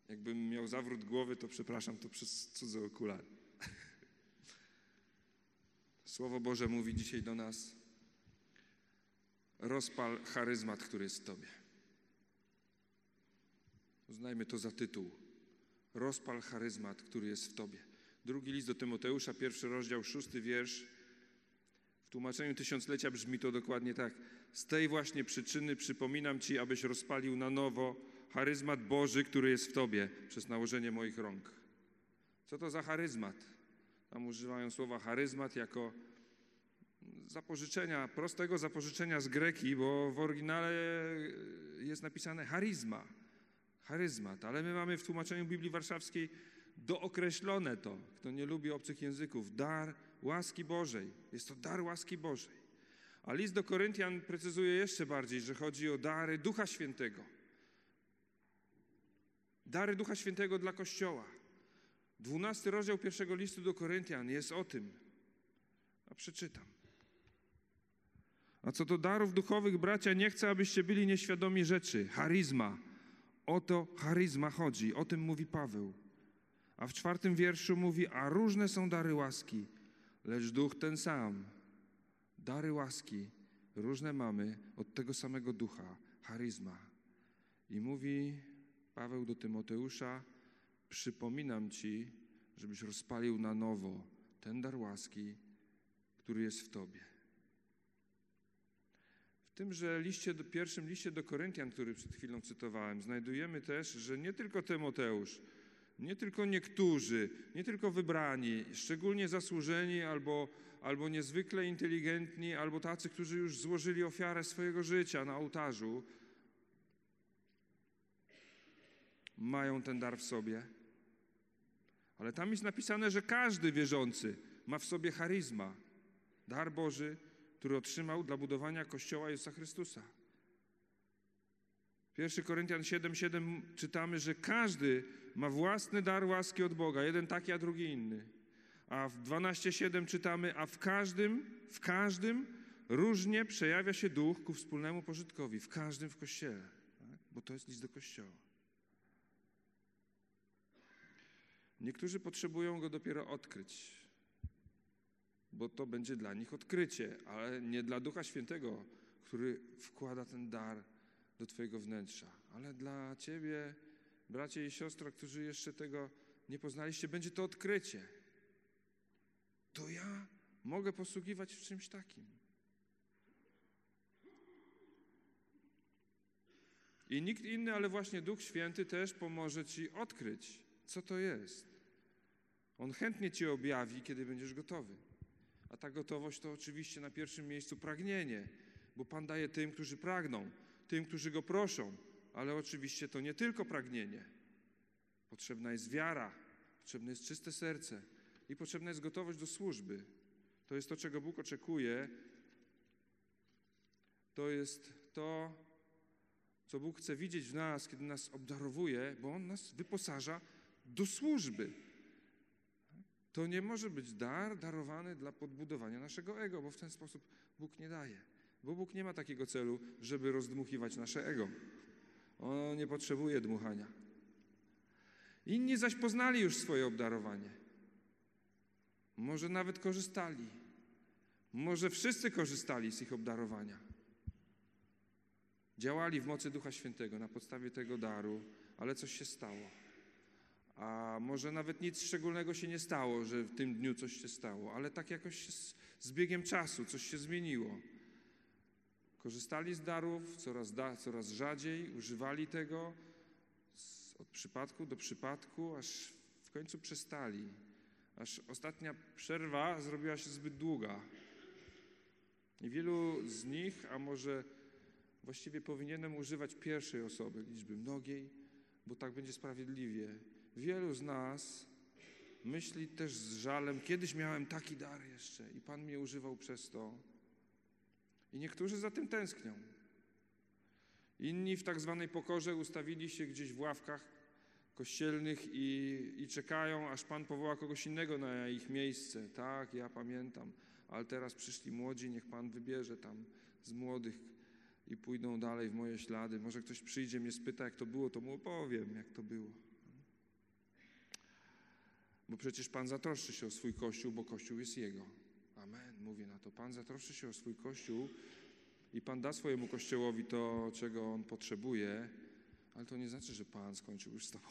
Jakbym miał zawrót głowy, to przepraszam, to przez cudze okulary. Słowo Boże mówi dzisiaj do nas: rozpal charyzmat, który jest w Tobie. Uznajmy to za tytuł. Rozpal charyzmat, który jest w Tobie. Drugi list do Tymoteusza, 1 rozdział, 6 wiersz. W tłumaczeniu tysiąclecia brzmi to dokładnie tak. Z tej właśnie przyczyny przypominam Ci, abyś rozpalił na nowo charyzmat Boży, który jest w Tobie, przez nałożenie moich rąk. Co to za charyzmat? Tam używają słowa charyzmat jako zapożyczenia, prostego zapożyczenia z greki, bo w oryginale jest napisane charyzma, charyzmat, ale my mamy w tłumaczeniu Biblii Warszawskiej dookreślone to, kto nie lubi obcych języków, dar łaski Bożej. Jest to dar łaski Bożej. A list do Koryntian precyzuje jeszcze bardziej, że chodzi o dary Ducha Świętego. Dary Ducha Świętego dla Kościoła. 12 rozdział 1 listu do Koryntian jest o tym. A przeczytam. A co do darów duchowych, bracia, nie chcę, abyście byli nieświadomi rzeczy. Charyzma. O to charyzma chodzi. O tym mówi Paweł. A w 4 wierszu mówi, a różne są dary łaski, lecz duch ten sam. Dary łaski różne mamy od tego samego ducha. Charyzma. I mówi Paweł do Tymoteusza, przypominam Ci, żebyś rozpalił na nowo ten dar łaski, który jest w Tobie. W tymże pierwszym liście do Koryntian, który przed chwilą cytowałem, znajdujemy też, że nie tylko Tymoteusz, nie tylko niektórzy, nie tylko wybrani, szczególnie zasłużeni albo niezwykle inteligentni, albo tacy, którzy już złożyli ofiarę swojego życia na ołtarzu, mają ten dar w sobie. Ale tam jest napisane, że każdy wierzący ma w sobie charyzma, dar Boży, który otrzymał dla budowania Kościoła Jezusa Chrystusa. 1 Koryntian 7:7 czytamy, że każdy ma własny dar łaski od Boga, jeden taki, a drugi inny. A w 12:7 czytamy, a w każdym różnie przejawia się duch ku wspólnemu pożytkowi, w każdym w Kościele, tak? Bo to jest list do Kościoła. Niektórzy potrzebują go dopiero odkryć, bo to będzie dla nich odkrycie, ale nie dla Ducha Świętego, który wkłada ten dar do Twojego wnętrza, ale dla Ciebie, bracie i siostro, którzy jeszcze tego nie poznaliście, będzie to odkrycie. To ja mogę posługiwać w czymś takim. I nikt inny, ale właśnie Duch Święty też pomoże Ci odkryć, co to jest. On chętnie Ci objawi, kiedy będziesz gotowy. A ta gotowość to oczywiście na pierwszym miejscu pragnienie, bo Pan daje tym, którzy pragną, tym, którzy Go proszą, ale oczywiście to nie tylko pragnienie. Potrzebna jest wiara, potrzebne jest czyste serce i potrzebna jest gotowość do służby. To jest to, czego Bóg oczekuje. To jest to, co Bóg chce widzieć w nas, kiedy nas obdarowuje, bo On nas wyposaża do służby. To nie może być dar darowany dla podbudowania naszego ego, bo w ten sposób Bóg nie daje. Bo Bóg nie ma takiego celu, żeby rozdmuchiwać nasze ego. On nie potrzebuje dmuchania. Inni zaś poznali już swoje obdarowanie. Może nawet korzystali. Może wszyscy korzystali z ich obdarowania. Działali w mocy Ducha Świętego na podstawie tego daru, ale coś się stało. A może nawet nic szczególnego się nie stało, że w tym dniu coś się stało, ale tak jakoś z biegiem czasu coś się zmieniło. Korzystali z darów coraz rzadziej, używali tego od przypadku do przypadku, aż w końcu przestali. Aż ostatnia przerwa zrobiła się zbyt długa. I wielu z nich, a może właściwie powinienem używać pierwszej osoby, liczby mnogiej, bo tak będzie sprawiedliwie. Wielu z nas myśli też z żalem, kiedyś miałem taki dar jeszcze i Pan mnie używał przez to. I niektórzy za tym tęsknią. Inni w tak zwanej pokorze ustawili się gdzieś w ławkach kościelnych i czekają, aż Pan powoła kogoś innego na ich miejsce. Tak, ja pamiętam, ale teraz przyszli młodzi, niech Pan wybierze tam z młodych i pójdą dalej w moje ślady. Może ktoś przyjdzie, mnie spyta, jak to było, to mu opowiem, jak to było. Bo przecież Pan zatroszczy się o swój Kościół, bo Kościół jest Jego. Amen, mówię na to. Pan zatroszczy się o swój Kościół i Pan da swojemu Kościołowi to, czego on potrzebuje, ale to nie znaczy, że Pan skończył już z Tobą.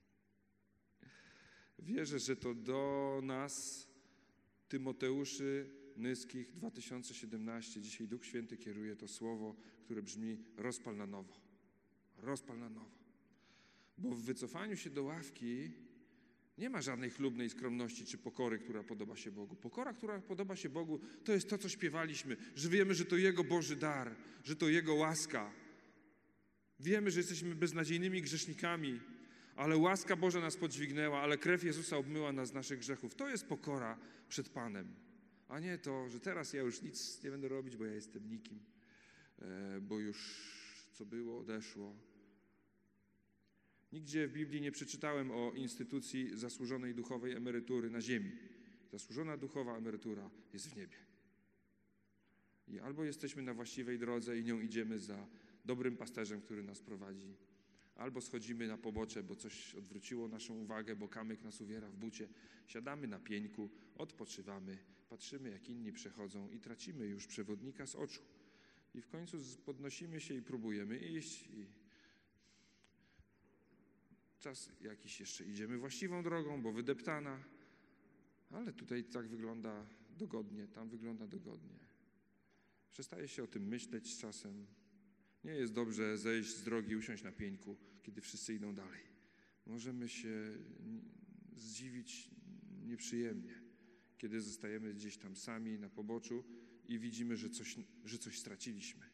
Wierzę, że to do nas, Tymoteuszy Nyskich 2017, dzisiaj Duch Święty kieruje to słowo, które brzmi: rozpal na nowo. Rozpal na nowo. Bo w wycofaniu się do ławki nie ma żadnej chlubnej skromności czy pokory, która podoba się Bogu. Pokora, która podoba się Bogu, to jest to, co śpiewaliśmy, że wiemy, że to Jego Boży dar, że to Jego łaska. Wiemy, że jesteśmy beznadziejnymi grzesznikami, ale łaska Boża nas podźwignęła, ale krew Jezusa obmyła nas z naszych grzechów. To jest pokora przed Panem, a nie to, że teraz ja już nic nie będę robić, bo ja jestem nikim, bo już co było, odeszło. Nigdzie w Biblii nie przeczytałem o instytucji zasłużonej duchowej emerytury na ziemi. Zasłużona duchowa emerytura jest w niebie. I albo jesteśmy na właściwej drodze i nią idziemy za dobrym pasterzem, który nas prowadzi, albo schodzimy na pobocze, bo coś odwróciło naszą uwagę, bo kamyk nas uwiera w bucie. Siadamy na pieńku, odpoczywamy, patrzymy, jak inni przechodzą i tracimy już przewodnika z oczu. I w końcu podnosimy się i próbujemy iść i czas jakiś jeszcze idziemy właściwą drogą, bo wydeptana, ale tutaj tak wygląda dogodnie, tam wygląda dogodnie. Przestaje się o tym myśleć z czasem. Nie jest dobrze zejść z drogi, usiąść na pieńku, kiedy wszyscy idą dalej. Możemy się zdziwić nieprzyjemnie, kiedy zostajemy gdzieś tam sami na poboczu i widzimy, że coś straciliśmy.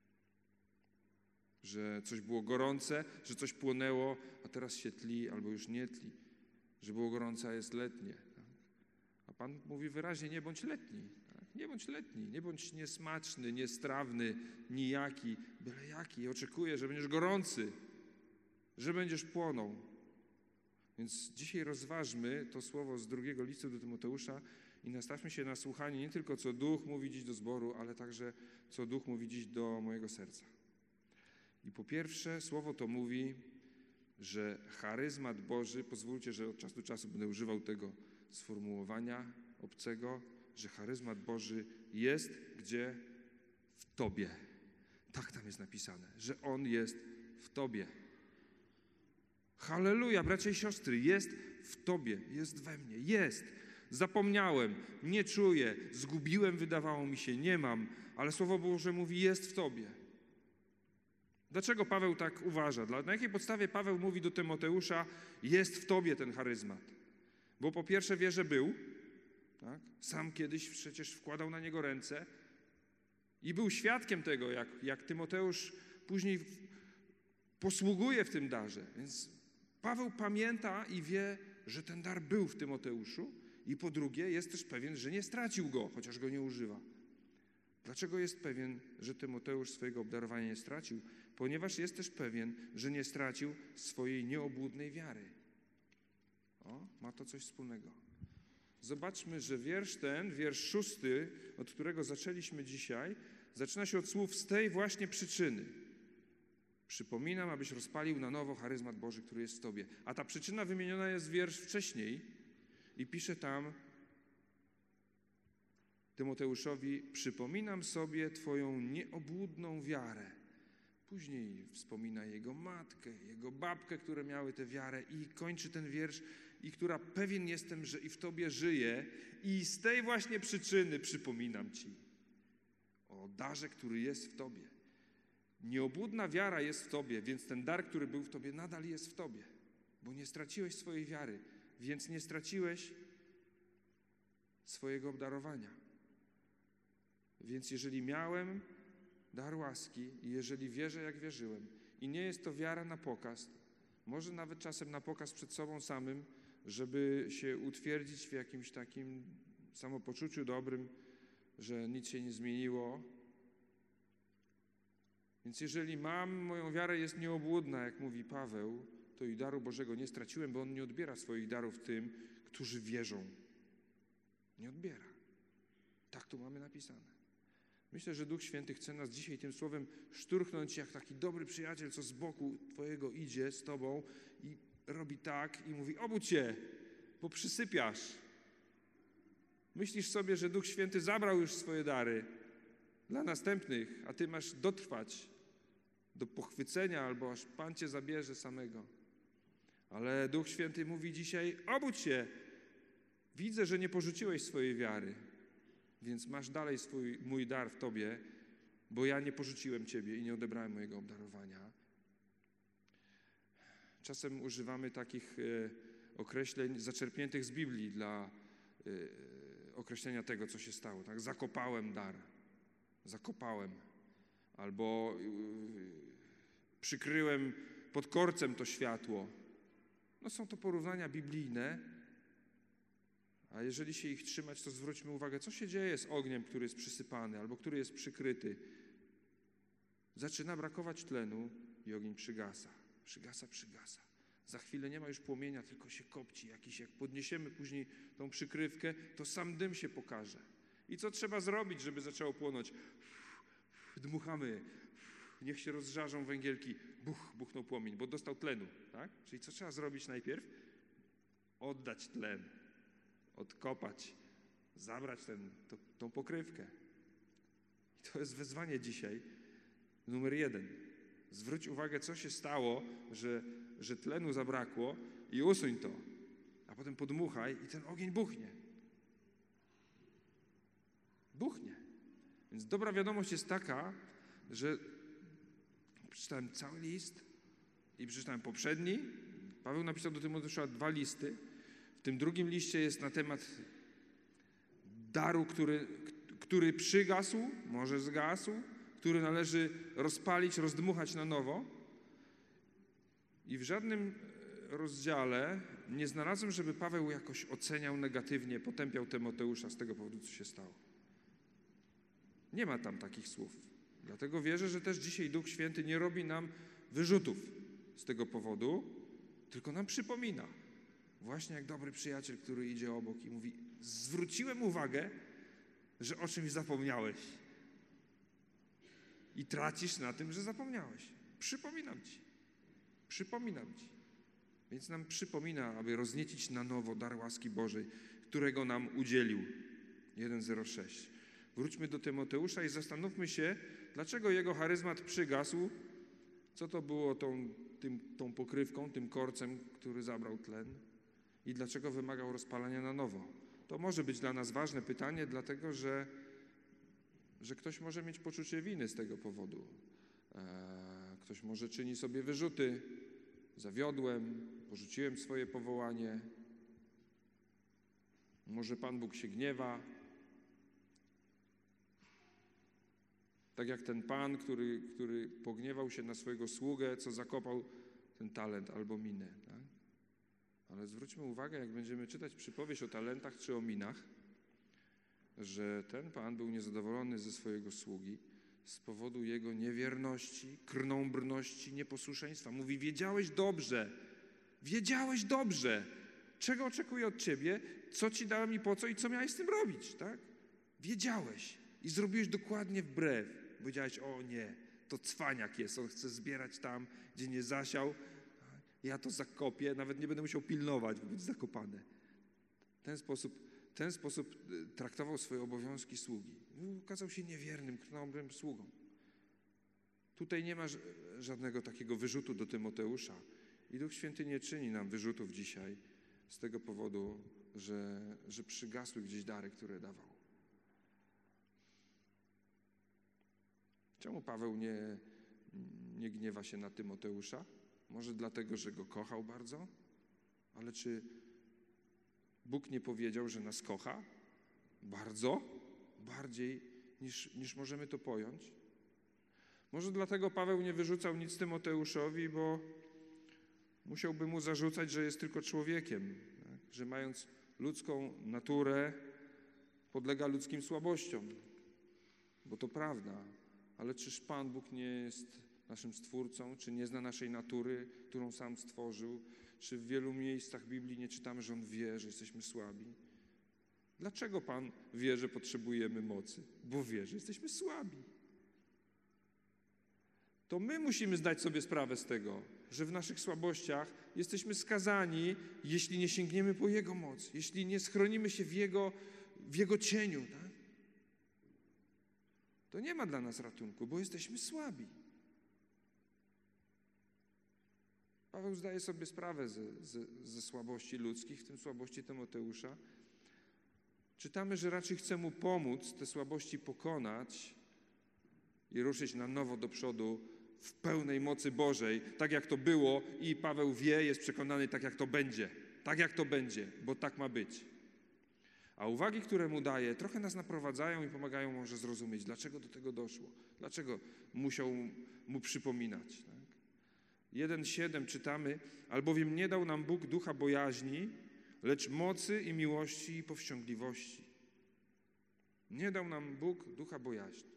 Że coś było gorące, że coś płonęło, a teraz się tli albo już nie tli. Że było gorące, a jest letnie. Tak? A Pan mówi wyraźnie: nie bądź letni. Tak? Nie bądź letni, nie bądź niesmaczny, niestrawny, nijaki, byle jaki. Oczekuję, że będziesz gorący, że będziesz płonął. Więc dzisiaj rozważmy to słowo z 2 listu do Tymoteusza i nastawmy się na słuchanie nie tylko, co Duch mówi dziś do zboru, ale także, co Duch mówi dziś do mojego serca. I po pierwsze, słowo to mówi, że charyzmat Boży, pozwólcie, że od czasu do czasu będę używał tego sformułowania obcego, że charyzmat Boży jest gdzie? W Tobie. Tak tam jest napisane, że On jest w Tobie. Halleluja, bracia i siostry, jest w Tobie, jest we mnie, jest. Zapomniałem, nie czuję, zgubiłem, wydawało mi się, nie mam, ale Słowo Boże mówi: jest w Tobie. Dlaczego Paweł tak uważa? Na jakiej podstawie Paweł mówi do Tymoteusza: jest w Tobie ten charyzmat? Bo po pierwsze wie, że był, tak? Sam kiedyś przecież wkładał na niego ręce i był świadkiem tego, jak Tymoteusz później posługuje w tym darze. Więc Paweł pamięta i wie, że ten dar był w Tymoteuszu i po drugie jest też pewien, że nie stracił go, chociaż go nie używa. Dlaczego jest pewien, że Tymoteusz swojego obdarowania nie stracił? Ponieważ jest też pewien, że nie stracił swojej nieobłudnej wiary. Ma to coś wspólnego. Zobaczmy, że wiersz 6, od którego zaczęliśmy dzisiaj, zaczyna się od słów: z tej właśnie przyczyny przypominam, abyś rozpalił na nowo charyzmat Boży, który jest w Tobie. A ta przyczyna wymieniona jest wiersz wcześniej i pisze tam Tymoteuszowi: przypominam sobie Twoją nieobłudną wiarę. Później wspomina jego matkę, jego babkę, które miały tę wiarę, i kończy ten wiersz: i która pewien jestem, że i w Tobie żyje, i z tej właśnie przyczyny przypominam Ci o darze, który jest w Tobie. Nieobłudna wiara jest w Tobie, więc ten dar, który był w Tobie, nadal jest w Tobie, bo nie straciłeś swojej wiary, więc nie straciłeś swojego obdarowania. Więc jeżeli miałem dar łaski i jeżeli wierzę, jak wierzyłem, i nie jest to wiara na pokaz, może nawet czasem na pokaz przed sobą samym, żeby się utwierdzić w jakimś takim samopoczuciu dobrym, że nic się nie zmieniło. Więc jeżeli moją wiarę jest nieobłudna, jak mówi Paweł, to i daru Bożego nie straciłem, bo On nie odbiera swoich darów tym, którzy wierzą. Nie odbiera. Tak tu mamy napisane. Myślę, że Duch Święty chce nas dzisiaj tym słowem szturchnąć, jak taki dobry przyjaciel, co z boku Twojego idzie z Tobą i robi tak i mówi: obudź się, bo przysypiasz. Myślisz sobie, że Duch Święty zabrał już swoje dary dla następnych, a ty masz dotrwać do pochwycenia, albo aż Pan cię zabierze samego. Ale Duch Święty mówi dzisiaj: obudź się, widzę, że nie porzuciłeś swojej wiary, więc masz dalej mój dar w tobie, bo ja nie porzuciłem ciebie i nie odebrałem mojego obdarowania. Czasem używamy takich określeń zaczerpniętych z Biblii dla określenia tego, co się stało. Tak? Zakopałem dar, zakopałem, albo przykryłem pod korcem to światło. No są to porównania biblijne, a jeżeli się ich trzymać, to zwróćmy uwagę, co się dzieje z ogniem, który jest przysypany albo który jest przykryty. Zaczyna brakować tlenu i ogień przygasa. Przygasa. Za chwilę nie ma już płomienia, tylko się kopci jakiś. Jak podniesiemy później tą przykrywkę, to sam dym się pokaże. I co trzeba zrobić, żeby zaczęło płonąć? Dmuchamy. Niech się rozżarzą węgielki. Buchnął płomień, bo dostał tlenu. Tak? Czyli co trzeba zrobić najpierw? Oddać tlen. Odkopać. Zabrać tą pokrywkę. I to jest wezwanie dzisiaj numer 1. Zwróć uwagę, co się stało, że tlenu zabrakło i usuń to. A potem podmuchaj i ten ogień buchnie. Buchnie. Więc dobra wiadomość jest taka, że przeczytałem cały list i przeczytałem poprzedni. Paweł napisał do Tymoteusza 2 listy. W tym drugim liście jest na temat daru, który przygasł, może zgasł, który należy rozpalić, rozdmuchać na nowo. I w żadnym rozdziale nie znalazłem, żeby Paweł jakoś oceniał negatywnie, potępiał Tymoteusza z tego powodu, co się stało. Nie ma tam takich słów. Dlatego wierzę, że też dzisiaj Duch Święty nie robi nam wyrzutów z tego powodu, tylko nam przypomina. Właśnie jak dobry przyjaciel, który idzie obok i mówi: zwróciłem uwagę, że o czymś zapomniałeś. I tracisz na tym, że zapomniałeś. Przypominam ci. Więc nam przypomina, aby rozniecić na nowo dar łaski Bożej, którego nam udzielił. 1:06. Wróćmy do Tymoteusza i zastanówmy się, dlaczego jego charyzmat przygasł, co to było tą pokrywką, tym korcem, który zabrał tlen i dlaczego wymagał rozpalania na nowo. To może być dla nas ważne pytanie, dlatego że ktoś może mieć poczucie winy z tego powodu. Ktoś może czyni sobie wyrzuty. Zawiodłem, porzuciłem swoje powołanie. Może Pan Bóg się gniewa. Tak jak ten pan, który pogniewał się na swojego sługę, co zakopał ten talent albo minę. Tak? Ale zwróćmy uwagę, jak będziemy czytać przypowieść o talentach czy o minach, że ten pan był niezadowolony ze swojego sługi z powodu jego niewierności, krnąbrności, nieposłuszeństwa. Mówi: wiedziałeś dobrze, czego oczekuję od ciebie, co ci dałem i po co i co miałeś z tym robić, tak? Wiedziałeś i zrobiłeś dokładnie wbrew. Powiedziałeś: o nie, to cwaniak jest, on chce zbierać tam, gdzie nie zasiał, ja to zakopię, nawet nie będę musiał pilnować, bo będzie zakopane. W ten sposób traktował swoje obowiązki sługi. Okazał się niewiernym, krnąbrym sługą. Tutaj nie ma żadnego takiego wyrzutu do Tymoteusza i Duch Święty nie czyni nam wyrzutów dzisiaj z tego powodu, że przygasły gdzieś dary, które dawał. Czemu Paweł nie gniewa się na Tymoteusza? Może dlatego, że go kochał bardzo? Ale czy Bóg nie powiedział, że nas kocha? Bardzo? Bardziej niż możemy to pojąć? Może dlatego Paweł nie wyrzucał nic Tymoteuszowi, bo musiałby mu zarzucać, że jest tylko człowiekiem, tak? Że mając ludzką naturę podlega ludzkim słabościom. Bo to prawda. Ale czyż Pan Bóg nie jest naszym Stwórcą? Czy nie zna naszej natury, którą sam stworzył? Czy w wielu miejscach Biblii nie czytamy, że On wie, że jesteśmy słabi? Dlaczego Pan wie, że potrzebujemy mocy? Bo wie, że jesteśmy słabi. to my musimy zdać sobie sprawę z tego, że w naszych słabościach jesteśmy skazani, jeśli nie sięgniemy po Jego moc, jeśli nie schronimy się w Jego cieniu, tak? To nie ma dla nas ratunku, bo jesteśmy słabi. Paweł zdaje sobie sprawę ze słabości ludzkich, w tym słabości Tymoteusza. Czytamy, że raczej chce mu pomóc te słabości pokonać i ruszyć na nowo do przodu w pełnej mocy Bożej, tak jak to było i Paweł wie, jest przekonany, tak jak to będzie, bo tak ma być. A uwagi, które mu daje, trochę nas naprowadzają i pomagają może zrozumieć, dlaczego do tego doszło, dlaczego musiał mu przypominać. Tak? 1:7 czytamy, albowiem nie dał nam Bóg ducha bojaźni, lecz mocy i miłości i powściągliwości. Nie dał nam Bóg ducha bojaźni.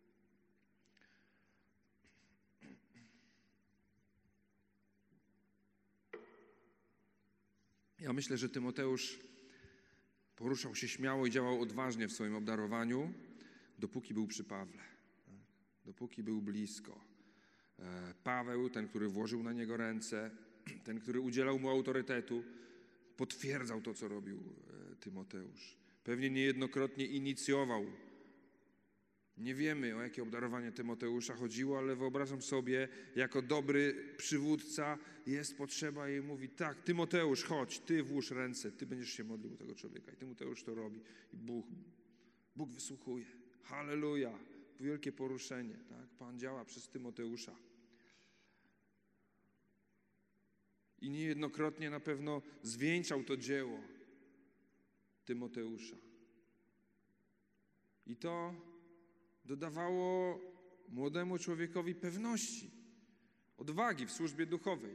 Ja myślę, że Tymoteusz poruszał się śmiało i działał odważnie w swoim obdarowaniu, dopóki był przy Pawle, dopóki był blisko. Paweł, ten, który włożył na niego ręce, ten, który udzielał mu autorytetu, potwierdzał to, co robił Tymoteusz. Pewnie niejednokrotnie inicjował. Nie wiemy, o jakie obdarowanie Tymoteusza chodziło, ale wyobrażam sobie, jako dobry przywódca jest potrzeba i mówi, tak, Tymoteusz, chodź, ty włóż ręce, ty będziesz się modlił o tego człowieka. I Tymoteusz to robi. I Bóg wysłuchuje. Halleluja. Wielkie poruszenie. Tak? Pan działa przez Tymoteusza. I niejednokrotnie na pewno zwieńczał to dzieło Tymoteusza. I to dodawało młodemu człowiekowi pewności, odwagi w służbie duchowej.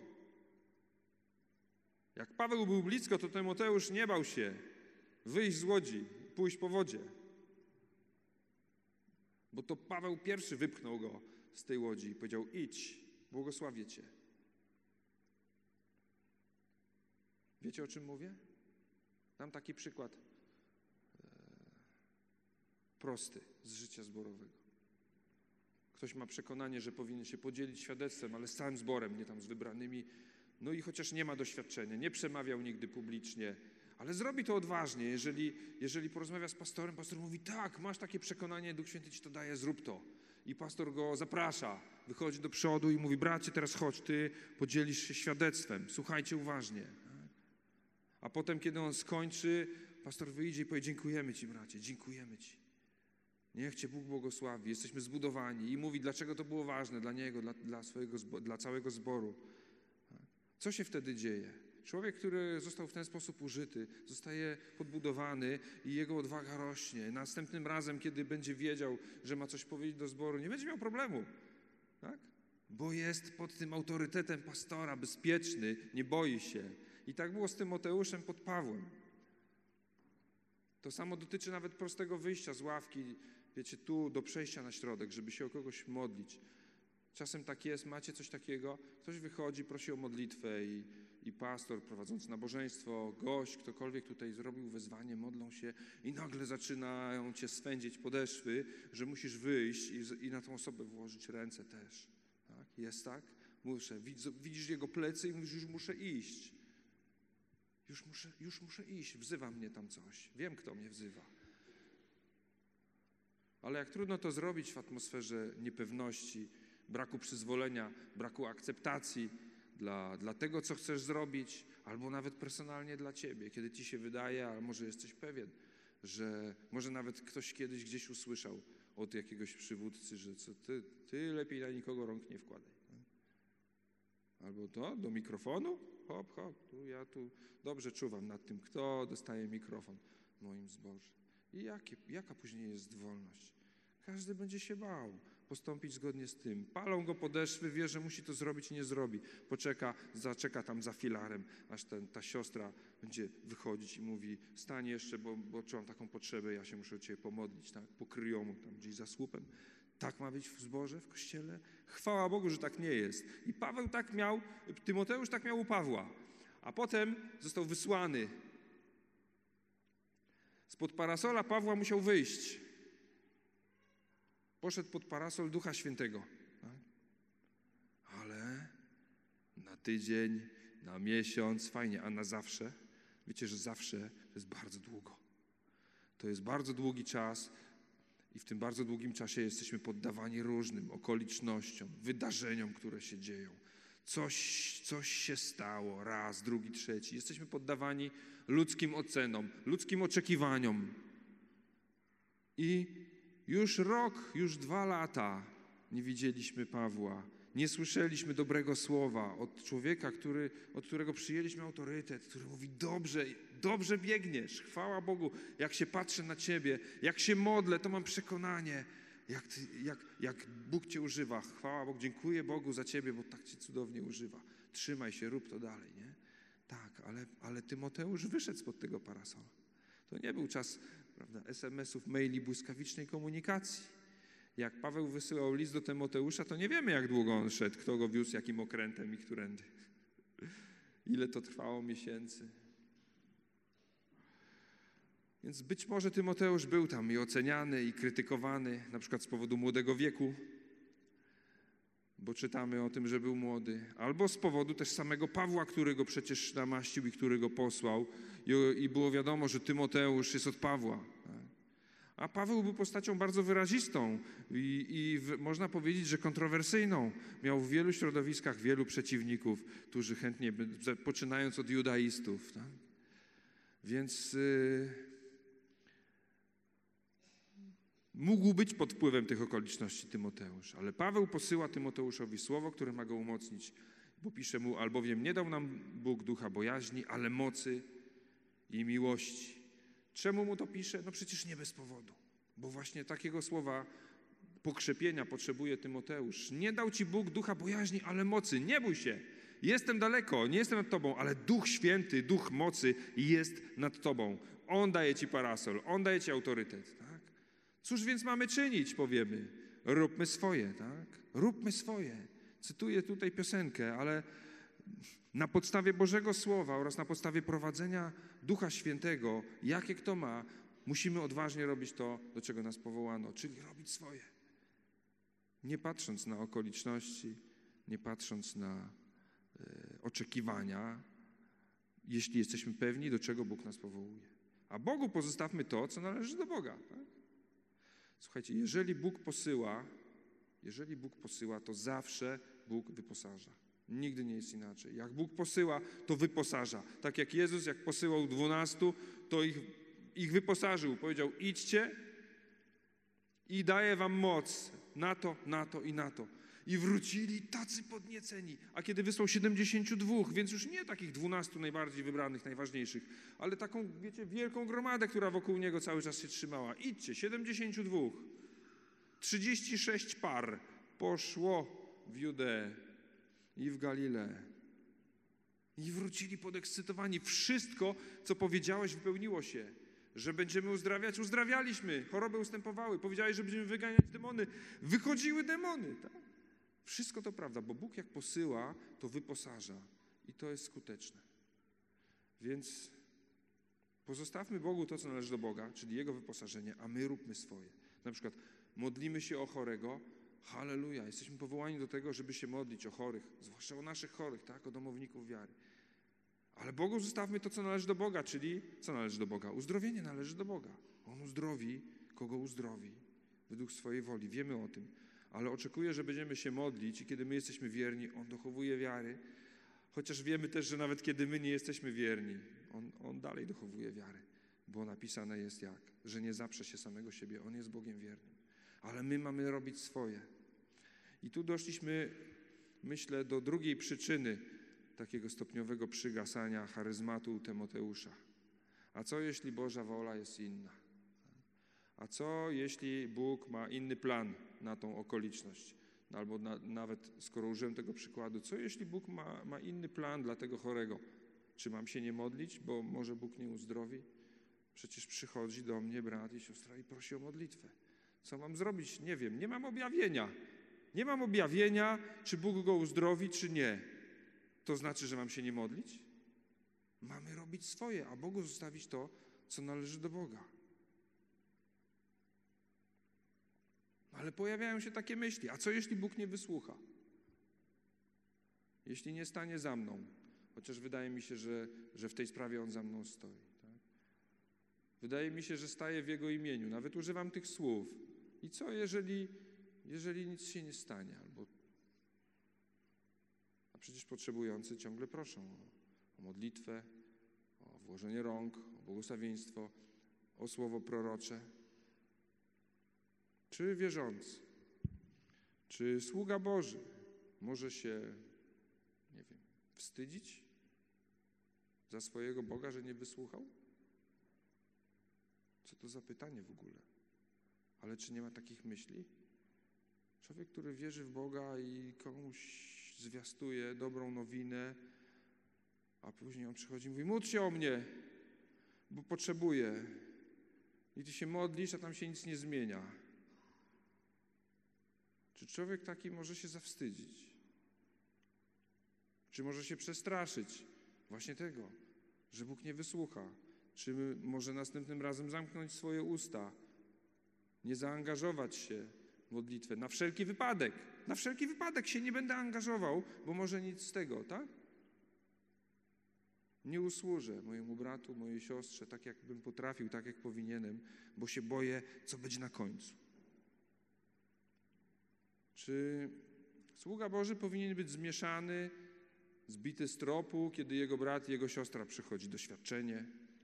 Jak Paweł był blisko, to Tymoteusz nie bał się wyjść z łodzi, pójść po wodzie. Bo to Paweł pierwszy wypchnął go z tej łodzi i powiedział, idź, błogosławię cię. Wiecie, o czym mówię? Dam taki przykład prosty z życia zborowego. Ktoś ma przekonanie, że powinien się podzielić świadectwem, ale z całym zborem, nie tam z wybranymi. No i chociaż nie ma doświadczenia, nie przemawiał nigdy publicznie, ale zrobi to odważnie. Jeżeli porozmawia z pastorem, pastor mówi, tak, masz takie przekonanie, Duch Święty ci to daje, zrób to. I pastor go zaprasza, wychodzi do przodu i mówi, bracie, teraz chodź, ty podzielisz się świadectwem, słuchajcie uważnie. A potem, kiedy on skończy, pastor wyjdzie i powie, dziękujemy ci, bracie, dziękujemy ci. Niech cię Bóg błogosławi, jesteśmy zbudowani. I mówi, dlaczego to było ważne dla niego, dla całego zboru. Co się wtedy dzieje? Człowiek, który został w ten sposób użyty, zostaje podbudowany i jego odwaga rośnie. Następnym razem, kiedy będzie wiedział, że ma coś powiedzieć do zboru, nie będzie miał problemu, tak? Bo jest pod tym autorytetem pastora, bezpieczny, nie boi się. I tak było z Tymoteuszem pod Pawłem. To samo dotyczy nawet prostego wyjścia z ławki, wiecie, tu do przejścia na środek, żeby się o kogoś modlić. Czasem tak jest, macie coś takiego, ktoś wychodzi, prosi o modlitwę i pastor prowadzący nabożeństwo, gość, ktokolwiek tutaj zrobił wezwanie, modlą się i nagle zaczynają cię swędzić podeszwy, że musisz wyjść i na tą osobę włożyć ręce też. Tak? Jest tak? Widzisz jego plecy i mówisz, już muszę iść. Już muszę iść, wzywa mnie tam coś. Wiem, kto mnie wzywa. Ale jak trudno to zrobić w atmosferze niepewności, braku przyzwolenia, braku akceptacji dla tego, co chcesz zrobić, albo nawet personalnie dla ciebie, kiedy ci się wydaje, a może jesteś pewien, że może nawet ktoś kiedyś gdzieś usłyszał od jakiegoś przywódcy, że co ty lepiej na nikogo rąk nie wkładaj. Albo to, do mikrofonu? Hop, ja tu dobrze czuwam nad tym, kto dostaje mikrofon w moim zborze. I jaka później jest wolność? Każdy będzie się bał postąpić zgodnie z tym. Palą go podeszwy, wie, że musi to zrobić i nie zrobi. Zaczeka tam za filarem, aż ta siostra będzie wychodzić i mówi, stań jeszcze, bo czułam taką potrzebę, ja się muszę o ciebie pomodlić, tak? Pokryją mu tam gdzieś za słupem. Tak ma być w zborze, w kościele? Chwała Bogu, że tak nie jest. I Paweł tak miał, Tymoteusz tak miał u Pawła. A potem został wysłany. Spod parasola Pawła musiał wyjść. Poszedł pod parasol Ducha Świętego. Tak? tydzień, na miesiąc, fajnie, a na zawsze? Wiecie, że zawsze to jest bardzo długo. To jest bardzo długi czas i w tym bardzo długim czasie jesteśmy poddawani różnym okolicznościom, wydarzeniom, które się dzieją. Coś się stało, raz, drugi, trzeci. Jesteśmy poddawani ludzkim ocenom, ludzkim oczekiwaniom. I już rok, już 2 lata nie widzieliśmy Pawła. Nie słyszeliśmy dobrego słowa od człowieka, od którego przyjęliśmy autorytet, który mówi: dobrze biegniesz, chwała Bogu. Jak się patrzę na Ciebie, jak się modlę, to mam przekonanie, jak Bóg Cię używa. Chwała Bogu, dziękuję Bogu za Ciebie, bo tak Cię cudownie używa. Trzymaj się, rób to dalej, nie? Tak, ale Tymoteusz wyszedł spod tego parasola. To nie był czas, prawda, SMS-ów, maili, błyskawicznej komunikacji. Jak Paweł wysyłał list do Tymoteusza, to nie wiemy, jak długo on szedł, kto go wiózł, jakim okrętem i którędy. Ile to trwało miesięcy. Więc być może Tymoteusz był tam i oceniany, i krytykowany, na przykład z powodu młodego wieku, bo czytamy o tym, że był młody, albo z powodu też samego Pawła, który go przecież namaścił i który go posłał, i było wiadomo, że Tymoteusz jest od Pawła. A Paweł był postacią bardzo wyrazistą i można powiedzieć, że kontrowersyjną. Miał w wielu środowiskach wielu przeciwników, którzy chętnie, poczynając od judaistów. Tak? Więc mógł być pod wpływem tych okoliczności Tymoteusz. Ale Paweł posyła Tymoteuszowi słowo, które ma go umocnić, bo pisze mu: albowiem nie dał nam Bóg ducha bojaźni, ale mocy i miłości. Czemu mu to pisze? No przecież nie bez powodu, bo właśnie takiego słowa pokrzepienia potrzebuje Tymoteusz. Nie dał ci Bóg ducha bojaźni, ale mocy. Nie bój się. Jestem daleko, nie jestem nad tobą, ale Duch Święty, Duch mocy jest nad tobą. On daje ci parasol, On daje ci autorytet. Tak? Cóż więc mamy czynić, powiemy? Róbmy swoje, tak? Róbmy swoje. Cytuję tutaj piosenkę, ale na podstawie Bożego Słowa oraz na podstawie prowadzenia Ducha Świętego, jakie kto ma, musimy odważnie robić to, do czego nas powołano, czyli robić swoje. Nie patrząc na okoliczności, nie patrząc na oczekiwania, jeśli jesteśmy pewni, do czego Bóg nas powołuje. A Bogu pozostawmy to, co należy do Boga. Tak? Słuchajcie, jeżeli Bóg posyła, to zawsze Bóg wyposaża. Nigdy nie jest inaczej. Jak Bóg posyła, to wyposaża. Tak jak Jezus, jak posyłał 12, to ich wyposażył. Powiedział: idźcie i daję wam moc na to, na to i na to. I wrócili tacy podnieceni. A kiedy wysłał 72, więc już nie takich 12 najbardziej wybranych, najważniejszych, ale taką, wiecie, wielką gromadę, która wokół niego cały czas się trzymała. Idźcie, 72. 36 par poszło w Judeę i w Galileę. I wrócili podekscytowani. Wszystko, co powiedziałeś, wypełniło się. Że będziemy uzdrawiać, uzdrawialiśmy. Choroby ustępowały. Powiedziałeś, że będziemy wyganiać demony. Wychodziły demony. Tak? Wszystko to prawda, bo Bóg jak posyła, to wyposaża. I to jest skuteczne. Więc pozostawmy Bogu to, co należy do Boga, czyli Jego wyposażenie, a my róbmy swoje. Na przykład modlimy się o chorego. Halleluja. Jesteśmy powołani do tego, żeby się modlić o chorych, zwłaszcza o naszych chorych, tak? O domowników wiary. Ale Bogu zostawmy to, co należy do Boga, czyli co należy do Boga? Uzdrowienie należy do Boga. On uzdrowi, kogo uzdrowi, według swojej woli. Wiemy o tym. Ale oczekuje, że będziemy się modlić i kiedy my jesteśmy wierni, On dochowuje wiary. Chociaż wiemy też, że nawet kiedy my nie jesteśmy wierni, On dalej dochowuje wiary. Bo napisane jest jak? Że nie zaprze się samego siebie. On jest Bogiem wiernym. Ale my mamy robić swoje. I tu doszliśmy, myślę, do drugiej przyczyny takiego stopniowego przygasania charyzmatu u Tymoteusza. A co jeśli Boża wola jest inna? A co jeśli Bóg ma inny plan na tą okoliczność? Albo nawet, skoro użyłem tego przykładu, co jeśli Bóg ma inny plan dla tego chorego? Czy mam się nie modlić, bo może Bóg nie uzdrowi? Przecież przychodzi do mnie brat i siostra i prosi o modlitwę. Co mam zrobić? Nie wiem. Nie mam objawienia. Nie mam objawienia, czy Bóg go uzdrowi, czy nie. To znaczy, że mam się nie modlić? Mamy robić swoje, a Bogu zostawić to, co należy do Boga. Ale pojawiają się takie myśli. A co jeśli Bóg nie wysłucha? jeśli nie stanie za mną, chociaż wydaje mi się, że w tej sprawie On za mną stoi. Tak? Wydaje mi się, że staję w Jego imieniu, nawet używam tych słów. I co, jeżeli nic się nie stanie? A przecież potrzebujący ciągle proszą o modlitwę, o włożenie rąk, o błogosławieństwo, o słowo prorocze. Czy wierzący, czy sługa Boży może się, nie wiem, wstydzić za swojego Boga, że nie wysłuchał? Co to za pytanie w ogóle? Ale czy nie ma takich myśli? Człowiek, który wierzy w Boga i komuś zwiastuje dobrą nowinę, a później on przychodzi i mówi: módl się o mnie, bo potrzebuję. I ty się modlisz, a tam się nic nie zmienia. Czy człowiek taki może się zawstydzić? Czy może się przestraszyć właśnie tego, że Bóg nie wysłucha? Czy może następnym razem zamknąć swoje usta, nie zaangażować się w modlitwę? Na wszelki wypadek się nie będę angażował, bo może nic z tego, tak? Nie usłużę mojemu bratu, mojej siostrze tak, jak bym potrafił, tak, jak powinienem, bo się boję, co będzie na końcu. Czy sługa Boży powinien być zmieszany, zbity z tropu, kiedy jego brat i jego siostra przychodzi doświadczenie,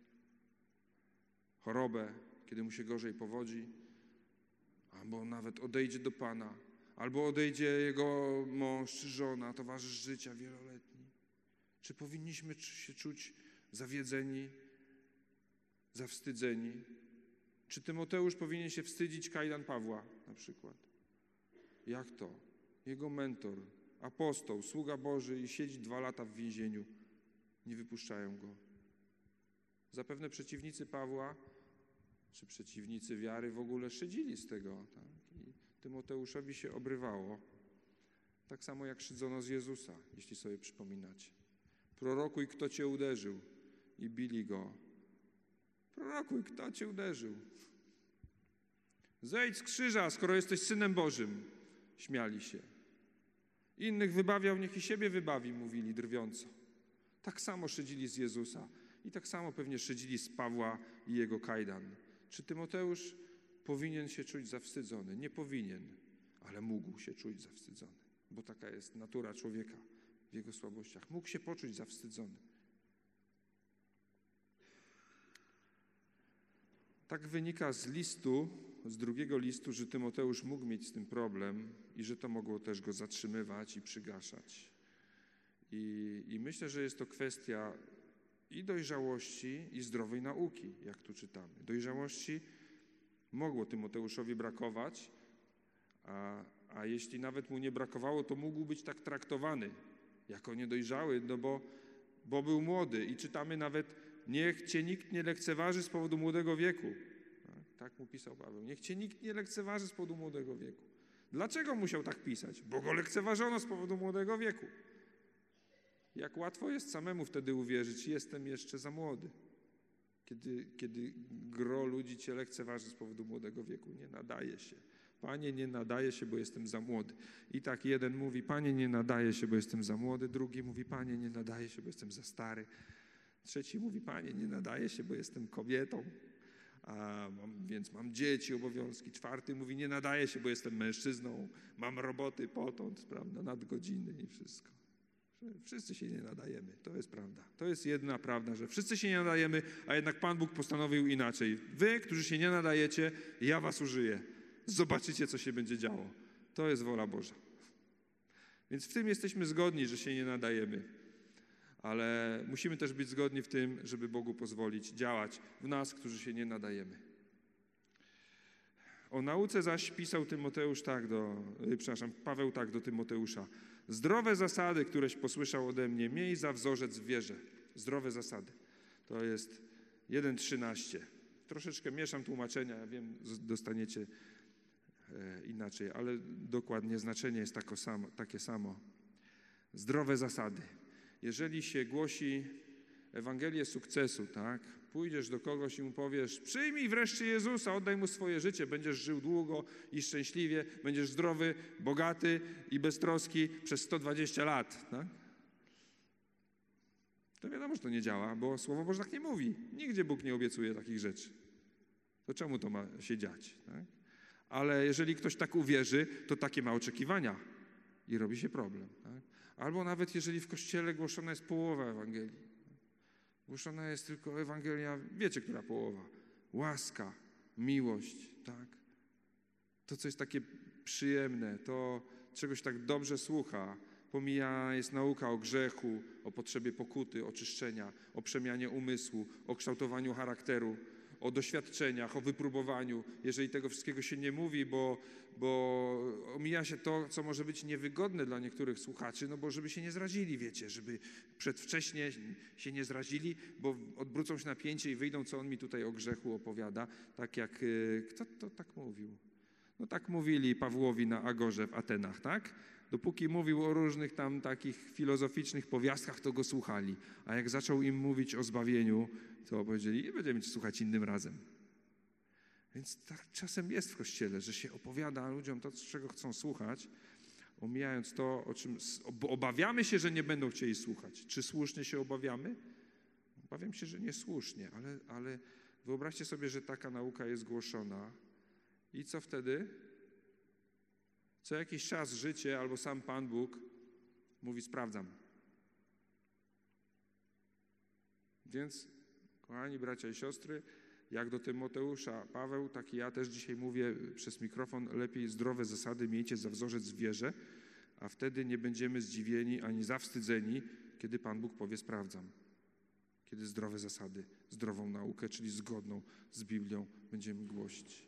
chorobę, kiedy mu się gorzej powodzi, albo nawet odejdzie do Pana, albo odejdzie jego mąż czy żona, towarzysz życia wieloletni? Czy powinniśmy się czuć zawiedzeni, zawstydzeni? Czy Tymoteusz powinien się wstydzić kajdan Pawła na przykład? Jak to? Jego mentor, apostoł, sługa Boży i siedzi 2 lata w więzieniu. Nie wypuszczają go. Zapewne przeciwnicy Pawła, czy przeciwnicy wiary w ogóle szydzili z tego. Tak? I Tymoteuszowi się obrywało. Tak samo jak szydzono z Jezusa, jeśli sobie przypominacie. Prorokuj, kto cię uderzył. I bili go. Prorokuj, kto cię uderzył. Zejdź z krzyża, skoro jesteś Synem Bożym. Śmiali się. Innych wybawiał, niech i siebie wybawi, mówili drwiąco. Tak samo szydzili z Jezusa i tak samo pewnie szydzili z Pawła i jego kajdan. Czy Tymoteusz powinien się czuć zawstydzony? Nie powinien, ale mógł się czuć zawstydzony, bo taka jest natura człowieka w jego słabościach. Mógł się poczuć zawstydzony. Tak wynika z drugiego listu, że Tymoteusz mógł mieć z tym problem i że to mogło też go zatrzymywać i przygaszać. I myślę, że jest to kwestia i dojrzałości, i zdrowej nauki, jak tu czytamy. Dojrzałości mogło Tymoteuszowi brakować, a jeśli nawet mu nie brakowało, to mógł być tak traktowany jako niedojrzały, no bo był młody. I czytamy nawet: niech cię nikt nie lekceważy z powodu młodego wieku. Tak mu pisał Paweł. Niech cię nikt nie lekceważy z powodu młodego wieku. Dlaczego musiał tak pisać? Bo go lekceważono z powodu młodego wieku. Jak łatwo jest samemu wtedy uwierzyć: jestem jeszcze za młody. Kiedy gro ludzi cię lekceważy z powodu młodego wieku. Nie nadaje się. Panie, nie nadaje się, bo jestem za młody. I tak jeden mówi: Panie, nie nadaje się, bo jestem za młody. Drugi mówi: Panie, nie nadaje się, bo jestem za stary. Trzeci mówi: Panie, nie nadaje się, bo jestem kobietą, więc mam dzieci, obowiązki. Czwarty mówi: nie nadaje się, bo jestem mężczyzną, mam roboty potąd, prawda, nadgodziny i wszystko. Wszyscy się nie nadajemy, to jest prawda. To jest jedna prawda, że wszyscy się nie nadajemy, a jednak Pan Bóg postanowił inaczej. Wy, którzy się nie nadajecie, ja was użyję. Zobaczycie, co się będzie działo. To jest wola Boża. Więc w tym jesteśmy zgodni, że się nie nadajemy. Ale musimy też być zgodni w tym, żeby Bogu pozwolić działać w nas, którzy się nie nadajemy. O nauce zaś pisał Paweł tak do Tymoteusza. Zdrowe zasady, któreś posłyszał ode mnie, miej za wzorzec w wierze. Zdrowe zasady. To jest 1:13. Troszeczkę mieszam tłumaczenia, ja wiem, dostaniecie inaczej, ale dokładnie znaczenie jest takie samo. Zdrowe zasady. Jeżeli się głosi Ewangelię sukcesu, tak? Pójdziesz do kogoś i mu powiesz: przyjmij wreszcie Jezusa, oddaj Mu swoje życie, będziesz żył długo i szczęśliwie, będziesz zdrowy, bogaty i beztroski przez 120 lat, tak? Wiadomo, że to nie działa, bo Słowo Boże tak nie mówi. Nigdzie Bóg nie obiecuje takich rzeczy. To czemu to ma się dziać? Tak? Ale jeżeli ktoś tak uwierzy, to takie ma oczekiwania i robi się problem. Tak? Albo nawet jeżeli w Kościele głoszona jest połowa Ewangelii. Głoszona jest tylko Ewangelia, wiecie, która połowa? Łaska, miłość, tak? To, co jest takie przyjemne, to czegoś tak dobrze słucha. Pomijana jest nauka o grzechu, o potrzebie pokuty, oczyszczenia, o przemianie umysłu, o kształtowaniu charakteru, o doświadczeniach, o wypróbowaniu. Jeżeli tego wszystkiego się nie mówi, bo omija się to, co może być niewygodne dla niektórych słuchaczy, no bo żeby się nie zrazili, wiecie, żeby przedwcześnie się nie zrazili, bo odwrócą się napięcie i wyjdą, co on mi tutaj o grzechu opowiada, tak jak, kto to tak mówił? No tak mówili Pawłowi na Agorze w Atenach, tak? Dopóki mówił o różnych tam takich filozoficznych powiastkach, to go słuchali. A jak zaczął im mówić o zbawieniu, to powiedzieli, nie będziemy cię słuchać innym razem. Więc tak czasem jest w Kościele, że się opowiada ludziom to, czego chcą słuchać, omijając to, o czym obawiamy się, że nie będą chcieli słuchać. Czy słusznie się obawiamy? Obawiam się, że niesłusznie, ale wyobraźcie sobie, że taka nauka jest głoszona. I co wtedy? Co jakiś czas życie albo sam Pan Bóg mówi, sprawdzam. Więc, kochani bracia i siostry, jak do Tymoteusza Paweł, tak i ja też dzisiaj mówię przez mikrofon, lepiej zdrowe zasady miejcie za wzorzec w wierze, a wtedy nie będziemy zdziwieni ani zawstydzeni, kiedy Pan Bóg powie, sprawdzam. Kiedy zdrowe zasady, zdrową naukę, czyli zgodną z Biblią będziemy głosić.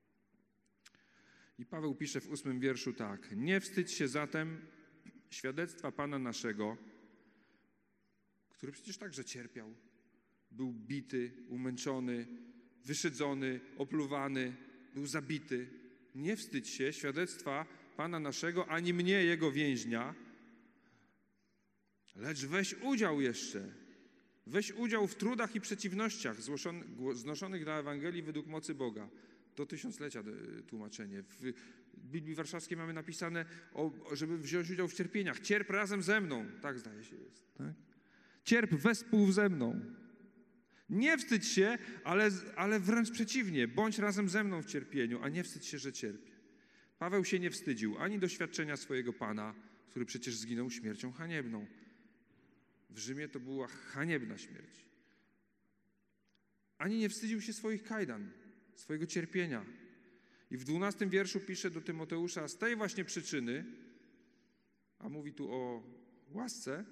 I Paweł pisze w 8 wierszu tak. Nie wstydź się zatem świadectwa Pana naszego, który przecież także cierpiał. Był bity, umęczony, wyszydzony, opluwany, był zabity. Nie wstydź się świadectwa Pana naszego, ani mnie, Jego więźnia, lecz weź udział jeszcze. Weź udział w trudach i przeciwnościach znoszonych dla Ewangelii według mocy Boga. Do tysiąclecia tłumaczenie. W Biblii Warszawskiej mamy napisane, żeby wziąć udział w cierpieniach. Cierp razem ze mną. Tak zdaje się jest. Tak? Cierp wespół ze mną. Nie wstydź się, ale wręcz przeciwnie. Bądź razem ze mną w cierpieniu, a nie wstydź się, że cierpię. Paweł się nie wstydził ani doświadczenia swojego Pana, który przecież zginął śmiercią haniebną. W Rzymie to była haniebna śmierć. Ani nie wstydził się swoich kajdan, swojego cierpienia. I w 12 wierszu pisze do Tymoteusza, z tej właśnie przyczyny, a mówi tu o łasce,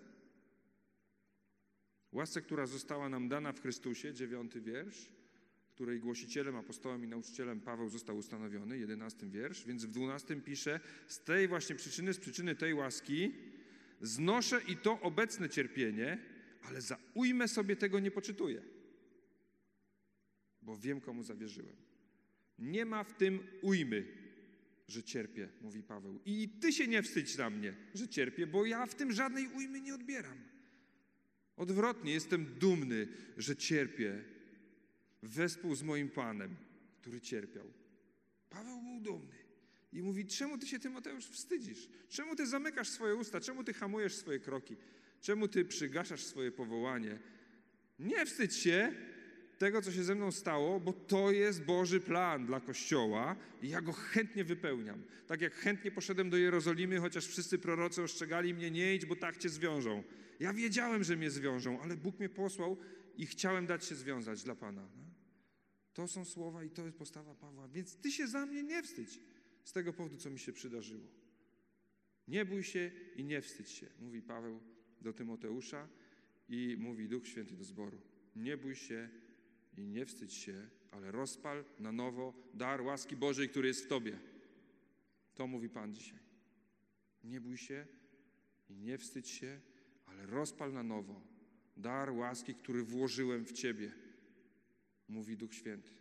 która została nam dana w Chrystusie, 9 wiersz, której głosicielem, apostołem i nauczycielem Paweł został ustanowiony, 11 wiersz, więc w 12 pisze, z tej właśnie przyczyny, z przyczyny tej łaski, znoszę i to obecne cierpienie, ale za ujmę sobie tego nie poczytuję, bo wiem, komu zawierzyłem. Nie ma w tym ujmy, że cierpię, mówi Paweł. I ty się nie wstydź na mnie, że cierpię, bo ja w tym żadnej ujmy nie odbieram. Odwrotnie, jestem dumny, że cierpię wespół z moim Panem, który cierpiał. Paweł był dumny i mówi, czemu ty się, Tymoteusz, wstydzisz? Czemu ty zamykasz swoje usta? Czemu ty hamujesz swoje kroki? Czemu ty przygaszasz swoje powołanie? Nie wstydź się tego, co się ze mną stało, bo to jest Boży plan dla Kościoła i ja go chętnie wypełniam. Tak jak chętnie poszedłem do Jerozolimy, chociaż wszyscy prorocy ostrzegali mnie, nie idź, bo tak cię zwiążą. Ja wiedziałem, że mnie zwiążą, ale Bóg mnie posłał i chciałem dać się związać dla Pana. To są słowa i to jest postawa Pawła. Więc ty się za mnie nie wstydź z tego powodu, co mi się przydarzyło. Nie bój się i nie wstydź się, mówi Paweł do Tymoteusza i mówi Duch Święty do zboru. Nie bój się i nie wstydź się, ale rozpal na nowo dar łaski Bożej, który jest w tobie. To mówi Pan dzisiaj. Nie bój się i nie wstydź się, ale rozpal na nowo dar łaski, który włożyłem w ciebie, mówi Duch Święty.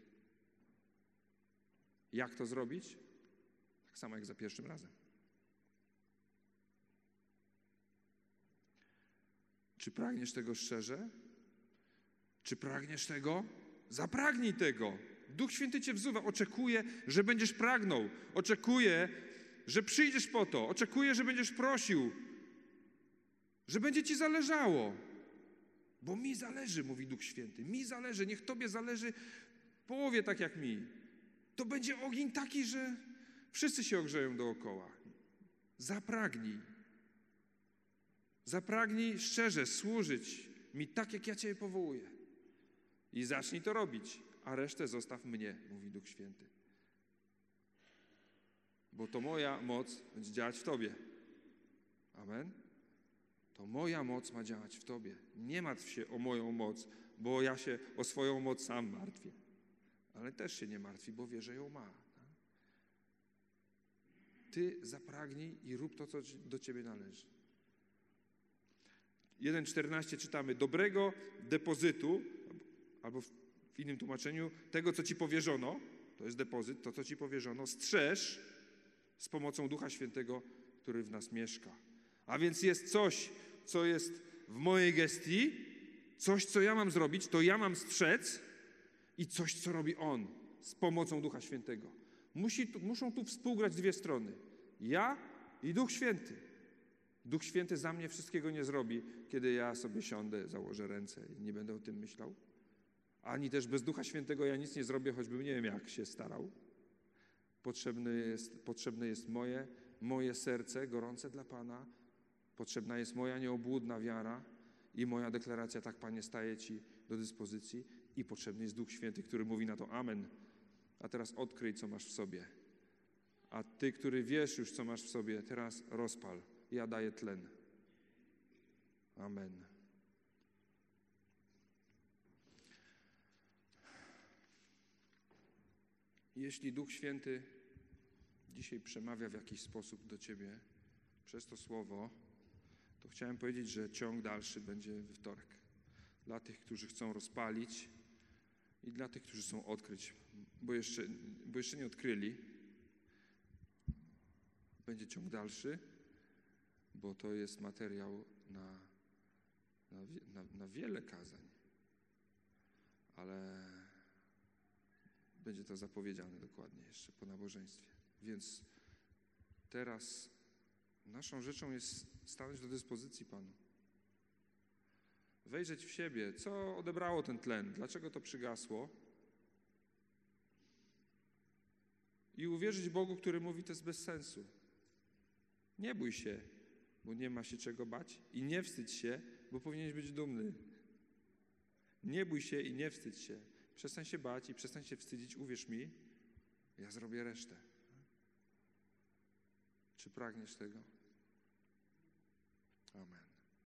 Jak to zrobić? Tak samo jak za pierwszym razem. Czy pragniesz tego szczerze? Czy pragniesz tego? Zapragnij tego. Duch Święty cię wzywa. Oczekuje, że będziesz pragnął. Oczekuje, że przyjdziesz po to. Oczekuje, że będziesz prosił. Że będzie ci zależało. Bo mi zależy, mówi Duch Święty, mi zależy, niech Tobie zależy w połowie tak jak mi. To będzie ogień taki, że wszyscy się ogrzeją dookoła. Zapragnij. Zapragnij szczerze służyć mi tak, jak ja Cię powołuję. I zacznij to robić, a resztę zostaw mnie, mówi Duch Święty. Bo to moja moc będzie działać w Tobie. Amen? To moja moc ma działać w Tobie. Nie martw się o moją moc, bo ja się o swoją moc sam martwię. Ale też się nie martwi, bo wie, że ją ma. Ty zapragnij i rób to, co do Ciebie należy. 1,14 czytamy, dobrego depozytu, albo w innym tłumaczeniu, tego, co Ci powierzono, to jest depozyt, to, co Ci powierzono, strzeż z pomocą Ducha Świętego, który w nas mieszka. A więc jest coś, co jest w mojej gestii, coś, co ja mam zrobić, to ja mam strzec i coś, co robi On z pomocą Ducha Świętego. Muszą tu współgrać dwie strony. Ja i Duch Święty. Duch Święty za mnie wszystkiego nie zrobi, kiedy ja sobie siądę, założę ręce i nie będę o tym myślał. Ani też bez Ducha Świętego ja nic nie zrobię, choćbym nie wiem, jak się starał. Potrzebne jest moje serce gorące dla Pana. Potrzebna jest moja nieobłudna wiara i moja deklaracja, tak Panie, staję Ci do dyspozycji. I potrzebny jest Duch Święty, który mówi na to amen. A teraz odkryj, co masz w sobie. A Ty, który wiesz już, co masz w sobie, teraz rozpal. Ja daję tlen. Amen. Jeśli Duch Święty dzisiaj przemawia w jakiś sposób do Ciebie przez to słowo, to chciałem powiedzieć, że ciąg dalszy będzie we wtorek. Dla tych, którzy chcą rozpalić i dla tych, którzy chcą odkryć, bo jeszcze nie odkryli. Będzie ciąg dalszy, bo to jest materiał na wiele kazań. Ale będzie to zapowiedziane dokładnie jeszcze po nabożeństwie. Więc teraz naszą rzeczą jest stanąć do dyspozycji Panu. Wejrzeć w siebie, co odebrało ten tlen, dlaczego to przygasło i uwierzyć Bogu, który mówi, to jest bez sensu. Nie bój się, bo nie ma się czego bać i nie wstydź się, bo powinieneś być dumny. Nie bój się i nie wstydź się. Przestań się bać i przestań się wstydzić, uwierz mi, ja zrobię resztę. Czy pragniesz tego? Amen.